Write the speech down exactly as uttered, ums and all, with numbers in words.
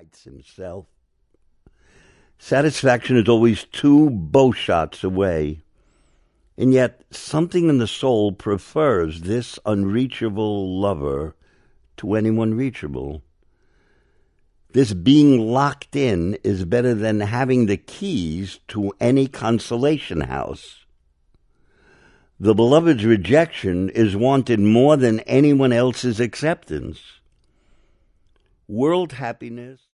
writes himself. Satisfaction is always two bow shots away, and yet something in the soul prefers this unreachable lover to anyone reachable. This being locked in is better than having the keys to any consolation house. The beloved's rejection is wanted more than anyone else's acceptance. World happiness